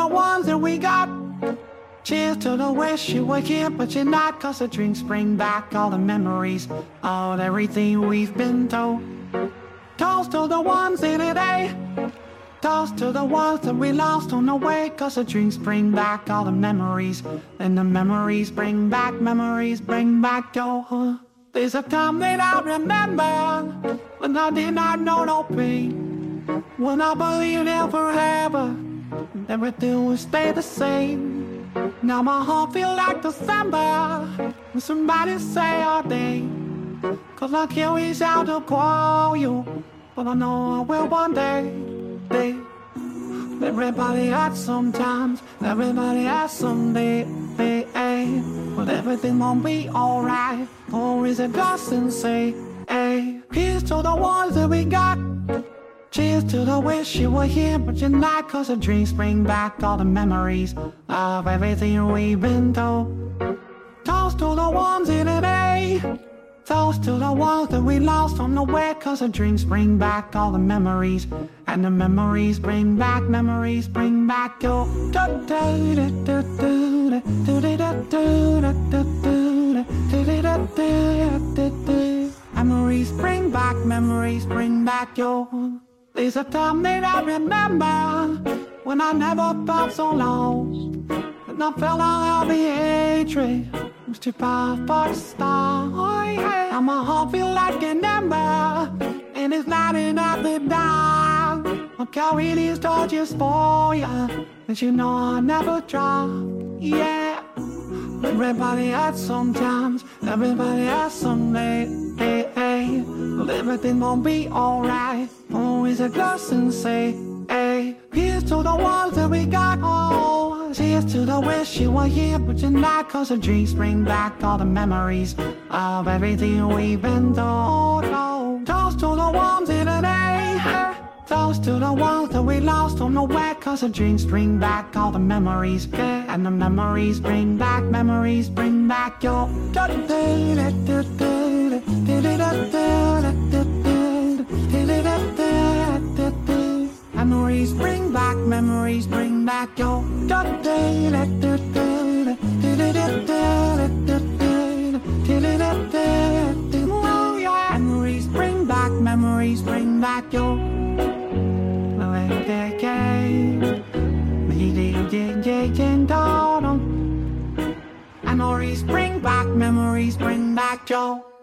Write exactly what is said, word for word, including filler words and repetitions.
ones that we got. Cheers to the wish you were here, but you're not. Cause the drinks bring back all the memories of everything we've been through. Toast to the ones in today. Toast to the ones that we lost on the way. Cause the drinks bring back all the memories. And the memories bring back, memories bring back your. There's a time that I remember when I did not know no pain. When I believed in forever, everything would stay the same. Now my heart feel like December when somebody say our day. Cause I can't reach out to call you, but I know I will one day. Day. Everybody hurts sometimes, everybody hurts someday. Hey, hey. But everything won't be alright. Or is it just and say, hey. Here's to the ones that we got. Cheers to the wish you were here, but you're not. Cause the dreams bring back all the memories of everything we've been through. Toast to the ones in today. Toast to the ones that we lost on the way. Cause the dreams bring back all the memories. And the memories bring back, memories bring back your. Memories bring back, memories bring back your. There's a time that I remember when I never felt so lost. And I felt all the hatred was too powerful to stop. Now my heart feel like an ember, and it's not enough to die. I'll carry these torches for ya, and you know I'll never drop. Yeah, everybody hurts sometimes, everybody hurts someday. Hey, hey. Well, everything won't be alright. Always a glass and say, hey. Here's to the ones that we got. Oh, cheers to the wish you were here, but you're not. Cause the dreams bring back all the memories of everything we've been through. Oh, no. Toast to the ones in today. Toast to the ones that we lost on the way. Cause the dreams bring back all the memories. And the memories bring back, memories bring back your. Memories bring back, memories bring back your. Memories bring back, memories bring back your. Memories bring back, memories bring back your.